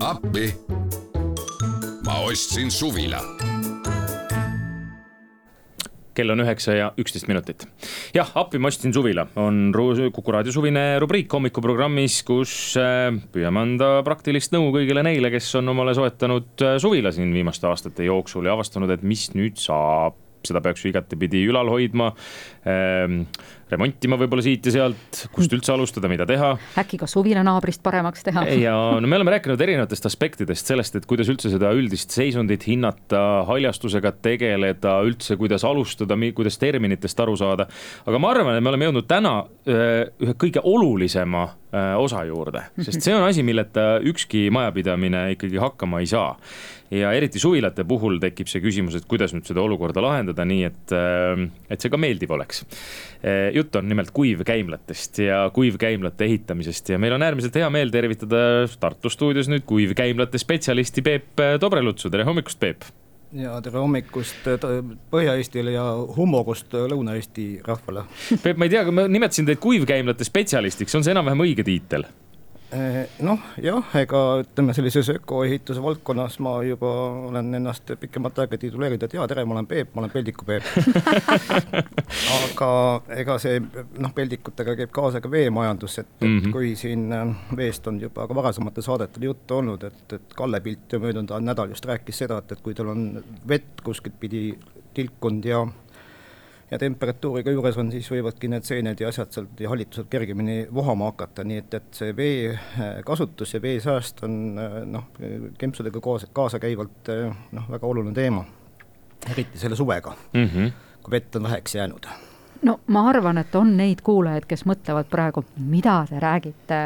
appi. Ma ostsin suvila. Kell on 9:11. Jah, appi ma ostsin suvila on Kuku Raadio suvine rubriik hommikuprogrammis, kus püüame anda praktilist nõu kõigile neile, kes on omale soetanud suvila siin viimaste aastate jooksul ja avastanud, et mis nüüd saab. Seda peaks ju igatepidi ülal hoidma, remontima võib-olla siit ja sealt, kust üldse alustada, mida teha. Äkki ka suvila naabrist paremaks teha. Ja no me oleme rääkinud erinevatest aspektidest sellest, et kuidas üldse seda üldist seisundit hinnata, haljastusega tegeleda, üldse kuidas alustada, kuidas terminitest aru saada. Aga ma arvan, et me oleme jõudnud täna ühe kõige olulisema osa juurde, sest see on asi, milleta ükski majapidamine ikkagi hakkama ei saa. Ja eriti suvilate puhul tekib see küsimus, et kuidas nüüd seda olukorda lahendada nii, et see ka meeldiv oleks. Jutt on nimelt kuivkäimlatest ja kuivkäimlate ehitamisest ja meil on äärmiselt hea meel tervitada Tartu stuudios nüüd kuivkäimlate spetsialisti Peep Dobrelutsu. Tere hommikust, Peep! Ja tere hommikust Põhja-Eestile ja hummorust Lõuna-Eesti rahvale. Peep, ma ei tea, ma nimetasin teid kuivkäimlate spetsialistiks, on see enam-vähem õige tiitel? Noh, jah, ega ütleme sellises ökoehituse valdkonnas ma juba olen ennast pikemat aega tituleerinud, et tere, ma olen Peep, ma olen Peldiku Peep. Aga ega see peldikutega käib kaasa ka veemajandus, et kui siin veest on juba ka varasemate saadetel juttu olnud, et Kalle Pilt möödunud nädal just rääkis seda, et kui tal on vett kuskilt pidi tilkund ja temperatuuriga juures on, siis võivadki need seened ja asjad sealt ja hallitused kergemini vohama hakata, nii et see vee kasutus ja vee sääst on kempsudega kaasa käivalt väga oluline teema, eriti selle suvega, kui vett on väheks jäänud. No ma arvan, et on neid kuulajaid, kes mõtlevad praegu, mida te räägite,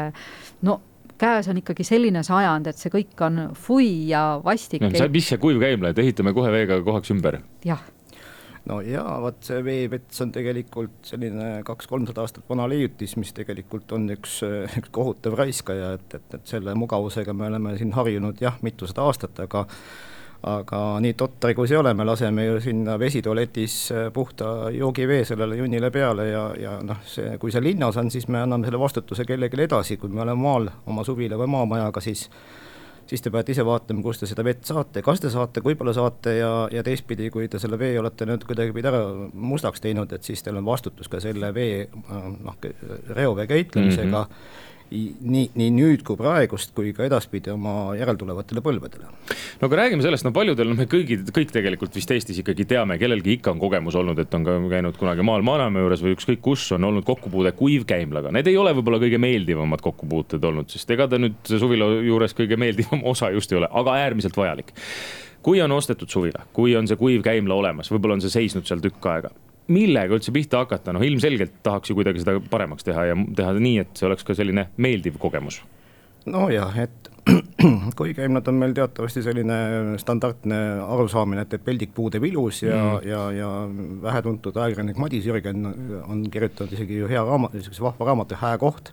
käes on ikkagi selline sajand, et see kõik on fui ja vastik. Mis see kuivkäimla, et ehitame kohe veega kohaks ümber? Jah. No ja see veevets on tegelikult selline 200-300 aastat vana leiutis, mis tegelikult on üks kohutav raiskaja, et selle mugavusega me oleme siin harjunud mitusada aastat, aga nii tottari kui see ole, me laseme ju sinna vesitualetis puhta joogivee sellele junnile peale ja kui see linnas on, siis me anname selle vastutuse kellelegi edasi, kui me oleme maal oma suvila või maamajaga, siis te peate ise vaatama, kus te seda vett saate, kas te saate, kui palju saate ja teistpidi, kui te selle vee olete nüüd kuidagi ära mustaks teinud, et siis teil on vastutus ka selle vee reovee käitlemisega nii nüüd kui praegust, kui ka edaspidi oma järeltulevatele põlvedele. No aga räägime sellest, paljudel, me kõik tegelikult vist Eestis ikkagi teame, kellelgi ikka on kogemus olnud, et on ka käinud kunagi maal Maanamäe juures või ükskõik kus on olnud kokkupuude kuivkäimlaga. Need ei ole võib-olla kõige meeldivamad kokkupuuted olnud, sest ega ta nüüd suvila juures kõige meeldivam osa just ei ole, aga äärmiselt vajalik. Kui on ostetud suvila, kui on see kuivkäimla olemas, võib-olla on see seisnud seal tükk aega, millega üldse pihta hakata? Ilmselgelt tahaks ju kuidagi seda paremaks teha ja teha nii, et see oleks ka selline meeldiv kogemus. No jah, et kuivkäimlad on meil teatavasti selline standardne arusaamine, et peldik puudeb ilus ja vähetuntud ajakirjanik Madis Jürgen on kirjutanud isegi ju vahva raamatu Hää koht,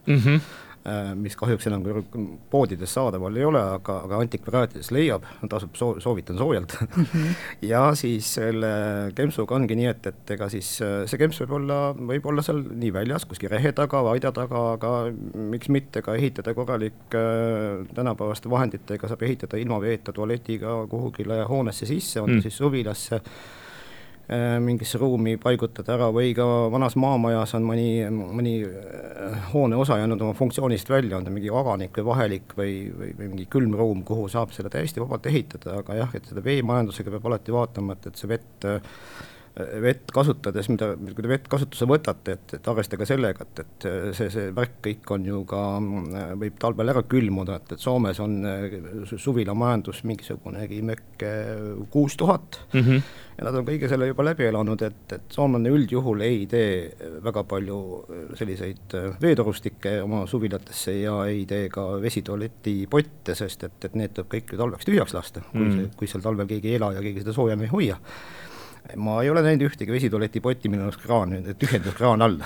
mis kahjuks enam poodides saadaval ei ole, aga antikvariaatides leiab, tasub soovitan soojalt. Ja siis selle kempsuga ongi nii, et ega siis see kemps võib olla seal nii väljas, kuskil rehe taga, vaida taga, aga miks mitte ka ehitada korralik tänapäevaste vahenditega, saab ehitada ilma veeta tualetiga kuhugile hoonesse sisse, on siis suvilasse, mingisse ruumi paigutada ära või ka vanas maamajas on mõni hoone osa jäänud oma funktsioonist välja, on ta mingi aganik või vahelik või mingi külmruum, kuhu saab selle täiesti vabalt ehitada, aga jah, et seda veemajandusega peab alati vaatama, et see vett kasutades, kui te vett kasutuse võtate, et arvestage sellega, et see värk kõik on ju ka, võib talvel ära külmuda, et Soomes on suvila majandus mingisugunegi mökke 6000 ja nad on kõige selle juba läbi elanud, et soomlane üldjuhul ei tee väga palju selliseid veetorustikke oma suvilatesse ja ei tee ka vesitualeti potte, sest et need tuleb kõik talveks tühjaks lasta, kui seal talvel keegi ei ela ja keegi seda soojam ei hoia. Ma ei ole näinud ühtegi vesitualeti potti, millel oleks kraan, tühjendus kraan all.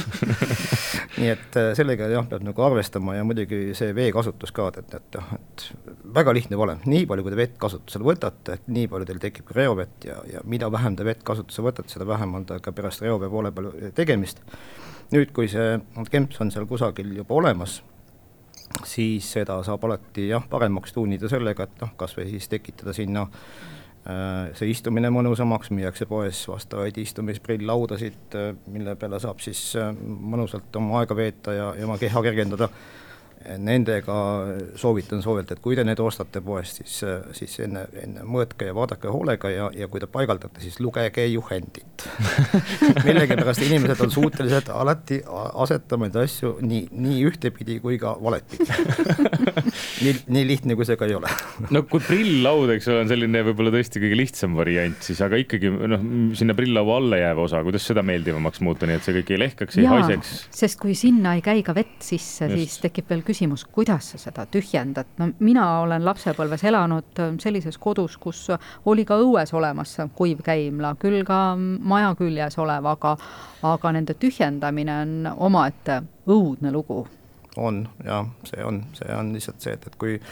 Nii et sellega peab arvestama ja muidugi see vee kasutus ka, et väga lihtne valem. Nii palju, kui te vett kasutusele võtate, nii palju teil tekib ka reovett ja mida vähem te vett kasutusele võtate, seda vähem on ta ka pärast reovee poole peal tegemist. Nüüd, kui see kemps on seal kusagil juba olemas, siis seda saab alati paremaks tuunida sellega, et kas või siis tekitada sinna see istumine mõnusamaks, müüakse poes vastavaid istumisprill-laudasid, mille peale saab siis mõnusalt oma aega veeta ja oma keha kergendada. Nendega soovitan soovelt, et kui te need ostate poest, siis enne mõõtke ja vaadake hoolega ja kui te paigaldate, siis lugege juhendit. Millegipärast inimesed on suutelised alati asetama neid asju nii ühtepidi kui ka valetpidi. nii lihtne, kui see ka ei ole. No kui prill-laud, eks ole, on selline võib-olla tõesti kõige lihtsam variant, siis aga ikkagi sinna prill-laua alla jääva osa, kuidas seda meeldivamaks muuta, nii et see kõik ei lehkaks, ei haiseks? Sest kui sinna ei käi ka vett sisse, siis tekib veel küsimus, kuidas sa seda tühjendad. No, mina olen lapsepõlves elanud sellises kodus, kus oli ka õues olemas kuiv käimla, küll ka maja küljes olev, aga nende tühjendamine on omaette õudne lugu. On, ja see on lihtsalt see, et kui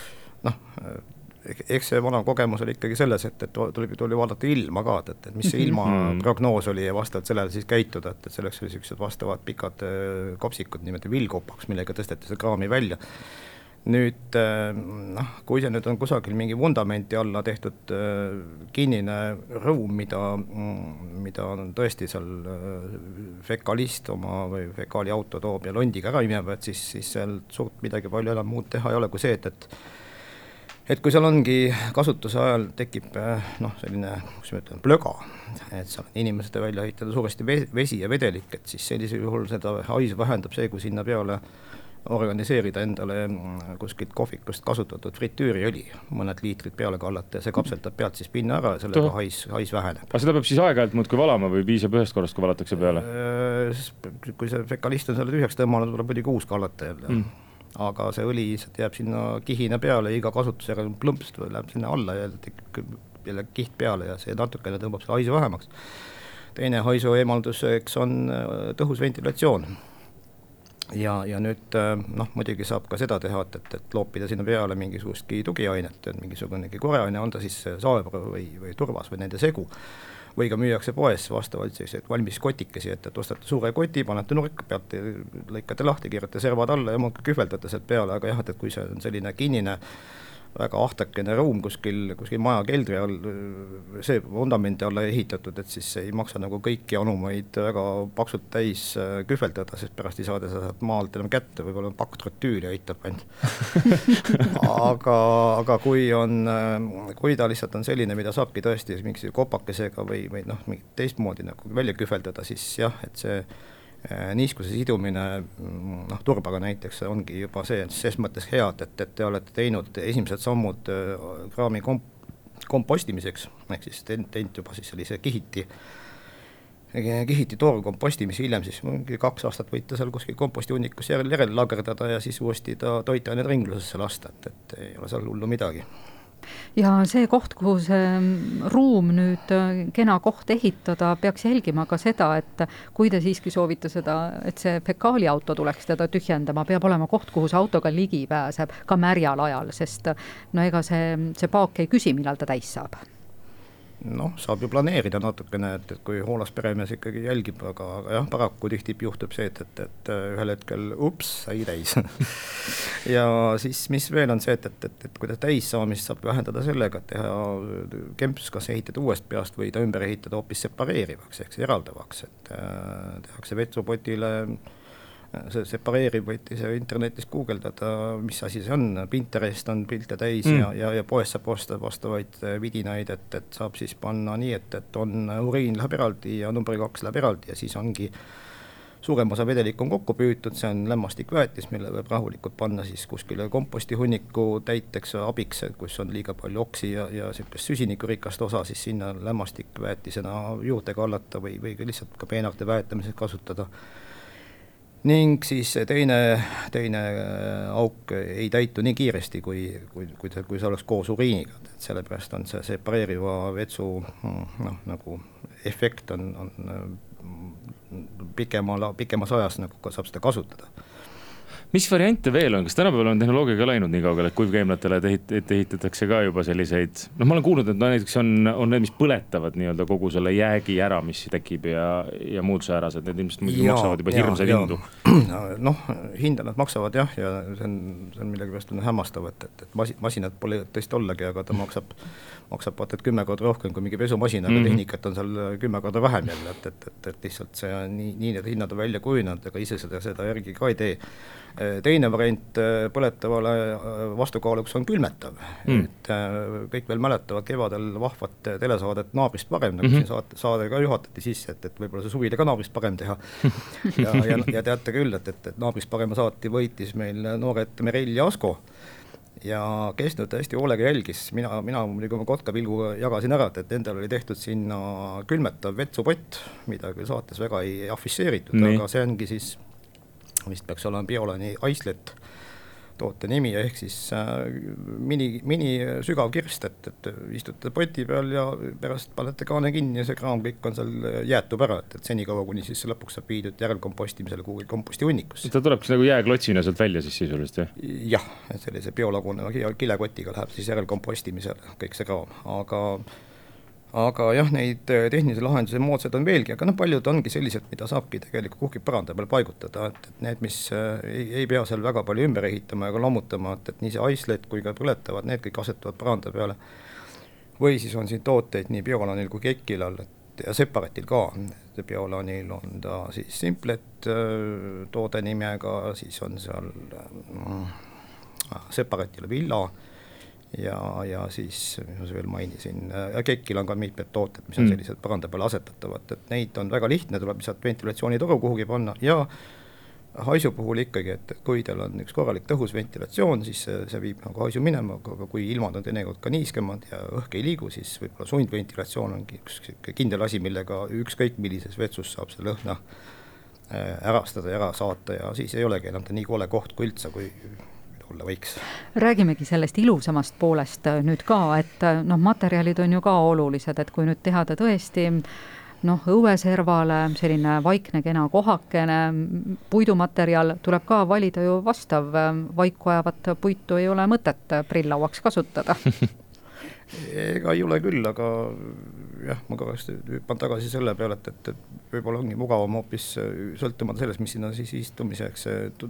eks see vana kogemus oli ikkagi selles, et tuli vaadata ilma ka, et mis see ilma prognoos oli ja vastavalt sellele siis käituda, et selleks oli sellised vastavad pikad kopsikud niimoodi villkopaks, millega tõsteti see kraami välja. Nüüd, kui see nüüd on kusagil mingi vundamenti alla tehtud kinnine rõum, mida on tõesti seal fekalist oma või fekaaliauto toob ja londiga ära imevad, siis seal suurt midagi palju enam muud teha ei ole kui see, et kui seal ongi kasutuse ajal tekib selline, kus me ütlen, plöga, et seal on inimesed välja ehitada suuresti vesi ja vedelik, et siis sellisel juhul seda haisu vähendab see, kui sinna peale organiseerida endale kuskilt kohvikust kasutatud fritüüriõli, mõned liitrid peale kallata ja see kapseltab pealt siis pinna ära ja sellega hais väheneb. Aga seda peab siis aeg-ajalt muudkui valama või piisab ühest korrast, kui valatakse peale? Kui see fekalist on selle tühjaks tõmmanud, tuleb muidugi uus kallata jälle. Aga see õli jääb sinna kihina peale ja iga kasutusega plõmpst läheb sinna alla ja tekib jälle kiht peale ja see natukene tõmbab selle haisu vähemaks. Teine haisu eemalduseks on tõhus ventilatsioon. Ja nüüd muidugi saab ka seda teha, et loopida sinna peale mingisugustki tugiainet, mingisugunegi koreaine, on ta siis saev või turvas või nende segu. Või ka müüakse poes vastavalt selliseid valmis kotikesi, et ostate suure koti, panete nurka pealt, lõikate lahti, keerate servad alla ja muudki kühveldate sealt peale, aga jah, et kui see on selline kinnine väga ahtakene ruum kuskil maja keldri all, see vundamendi alla ehitatud, et siis ei maksa nagu kõiki anumaid väga paksult täis kühveldada, sest pärast ei saada seda maalt enam kätte, võib-olla pakk trotüüli aitab ainult. aga kui ta lihtsalt on selline, mida saabki tõesti mingi kopakesega või mingi teistmoodi nagu välja kühveldada, siis jah, et see niiskuse sidumine turbaga näiteks ongi juba ses mõttes head, et te olete teinud esimesed sammud kraami kompostimiseks, ehk siis teinud juba siis sellise kihiti tooru kompostimise, hiljem siis 2 aastat võite seal kuskil kompostihunnikus järele lagerdada ja siis uuesti ta toitained ringlusesse lasta, et ei ole seal hullu midagi. Ja see koht, kuhu see ruum nüüd kena koht ehitada, peaks jälgima ka seda, et kui te siiski soovite seda, et see fekaaliauto tuleks teda tühjendama, peab olema koht, kuhu see autoga ligi pääseb ka märjal ajal, sest ega see paak ei küsi, millal ta täis saab. Saab ju planeerida natukene, et kui hoolas peremees ikkagi jälgib, aga jah, paraku tihti juhtub see, et ühel hetkel sai täis. Ja siis mis veel on see, et kui ta täis saamist saab vähendada sellega, et teha kemps, kas ehitada uuest peast või ta ümber ehitada hoopis separeerivaks, ehk eraldavaks, et tehakse vetsupotile see separeerib, võite see internetis guugeldada, mis asi see on, Pinterest on pilte täis ja poes saab osta vastavaid vidinaid, et saab siis panna nii, et on uriin läheb eraldi ja number 2 läheb eraldi ja siis ongi suurem osa vedelik on kokku püütud, see on lämmastikväetis, mille võib rahulikult panna siis kuskile kompostihunniku täiteks abiks, kus on liiga palju oksi ja süsinikurikast osa, siis sinna lämmastikväetisena juurde kallata või lihtsalt ka peenarte väetamiseks kasutada. Ning siis teine auk ei täitu nii kiiresti, kui see oleks koos uriiniga, et sellepärast on see separeeriva vetsu nagu efekt on pikemas ajas nagu saab seda kasutada. Mis variante veel on, kas tänapäeval on tehnoloogia ka läinud nii kaugele, et kuivkeemlatele ehitatakse ka juba selliseid, ma olen kuulnud, et näiteks on need, mis põletavad nii-öelda kogu selle jäägi ära, mis tekib ja muud säärased, need ilmselt maksavad juba hirmsaid hindu. Hinda nad maksavad jah, ja see on millegipärast hämmastav, et masinad pole tõesti ollagi, aga ta maksab vaata, et 10 korda rohkem kui mingi pesumasin, aga tehnikat on seal 10 korda vähem jälle, et lihtsalt see on nii need hinnad on välja kujunenud, aga ise seda järgi ka ei tee. Teine variant põletavale vastukaaluks on külmetav. Et kõik veel mäletavad kevadel vahvat telesaadet Naabrist parem, nagu siin saade ka juhatati sisse, et võib-olla see suvile ka Naabrist parem teha. ja teate küll, et Naabrist parema saati võitis meil noored Merell ja Asko. Ja kes nüüd hästi hoolega jälgis, mina muidugi oma kotkapilgu jagasin ära, et endal oli tehtud sinna külmetav vetsupott, mida küll saates väga ei afisseeritud, aga see ongi siis, vist peaks olema Biolani Icelet toote nimi, ehk siis mini sügav kirst, et istute poti peal ja pärast panete kaane kinni ja see kraam kõik on seal jäetub ära, et senikaua kuni siis lõpuks saab viidud järelkompostimisele kuhugi komposti hunnikusse. Ta tuleb nagu jääklotsina sealt välja siis sisuliselt, jah? Jah, et sellise biolaguneva kilekotiga läheb siis järelkompostimisele kõik see kraam, aga jah, neid tehnilise lahenduse moodsad on veelgi, aga paljud ongi sellised, mida saabki tegelikult kuhki põranda peal paigutada, et need, mis ei pea seal väga palju ümber ehitama ega lammutama, et nii see Icelet kui ka põletavad, need kõik asetuvad põranda peale. Või siis on siin tooteid nii Biolanil kui Kekkilal ja Separatil ka. Biolanil on ta siis Simplet toode nimega, siis on seal Separatil Villa, ja siis, mis ma veel mainisin, Kekkil on ka mitmed tooted, mis on sellised põranda peale asetatavad, et neid on väga lihtne, tuleb lihtsalt ventilatsioonitoru kuhugi panna ja haisu puhul ikkagi, et kui teil on üks korralik tõhus ventilatsioon, siis see viib nagu haisu minema, aga kui ilmad on teinekord ka niiskemad ja õhk ei liigu, siis võib-olla sundventilatsioon ongi üks kindel asi, millega ükskõik millises vetsus saab see lõhna ärastada ja ära saata ja siis ei olegi enam ta nii kole koht kui üldse, kui olla võiks. Räägimegi sellest ilusamast poolest nüüd ka, et materjalid on ju ka olulised, et kui nüüd teha ta tõesti õueservale selline vaikne kena kohakene, puidumaterjal tuleb ka valida ju vastav, vaiku ajavat puitu ei ole mõtet prilllauaks kasutada. Ega ei ole küll, aga jah, ma korraks hüppan tagasi selle peale, et võib-olla ongi mugavam hoopis sõltumata sellest, mis siin on siis istumiseks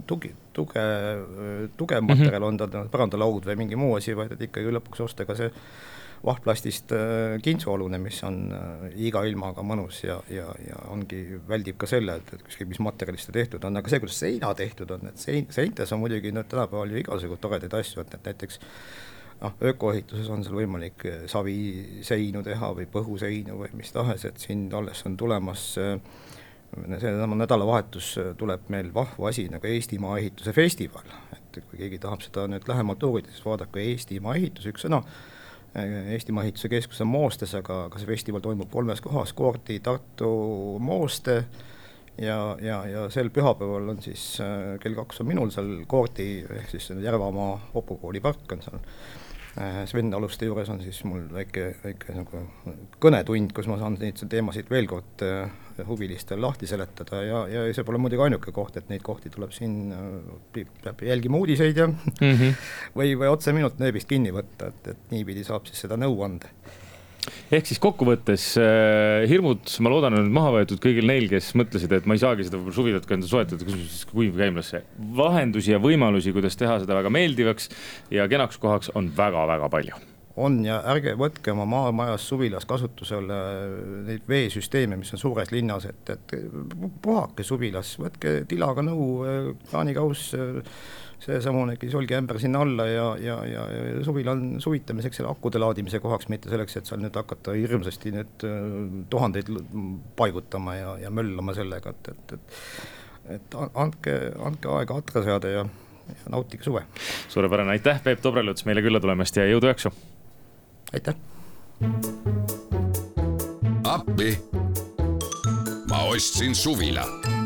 tugev materjal on ta põrandalaud või mingi muu asi, vaid et ikkagi lõpuks osta ka see vahtplastist kintsualune, mis on iga ilmaga mõnus ja ongi, väldib ka selle, et ükskõik mis materjalist tehtud on, aga see, kuidas seina tehtud on, et seintes on muidugi tänapäeval ju igasugu toredaid asju, et näiteks ökoehituses on seal võimalik saviseinu teha või põhuseinu või mis tahes, et siin alles on tulemas see nädalavahetus tuleb meil vahva asi nagu Eestimaa ehituse festival, et kui keegi tahab seda nüüd lähemalt uurida, siis vaadake Eestimaa ehitus, üks sõna, Eestimaa ehituse keskus on Moostes, aga see festival toimub 3 kohas, Koorti, Tartu, Mooste ja sel pühapäeval on siis kell 2 on minul seal Koorti, ehk siis Järvamaa Opukooli park on seal. Sven Aluste juures on siis mul väike nagu kõnetund, kus ma saan neid teemasid veel kord huvilistel lahti seletada ja see pole muidugi ainuke koht, et neid kohti tuleb siin, peab jälgima uudiseid ja või otse minult nööbist kinni võtta, et niipidi saab siis seda nõu anda. Ehk siis kokkuvõttes hirmud, ma loodan, on maha võetud kõigil neil, kes mõtlesid, et ma ei saagi seda suvilat ka enda soetada, kuivkeemlasse. Vahendusi ja võimalusi, kuidas teha seda väga meeldivaks ja kenaks kohaks on väga-väga palju. On ja ärge võtke oma maamajas suvilas kasutusele neid veesüsteeme, mis on suures linnas, et puhake suvilas, võtke tilaga nõu, kraanikaus, see samunegi solgi ämber sinna alla ja suvil on suvitamiseks selle akude laadimise kohaks, mitte selleks, et seal nüüd hakata hirmsasti nüüd tuhandeid paigutama ja möllama sellega, et andke aega atra seada ja nautige suve. Suurepärane, aitäh Peep Tobreluts meile külla tulemast ja jõudu jaksu! Aitäh! Appi! Ma ostsin suvila.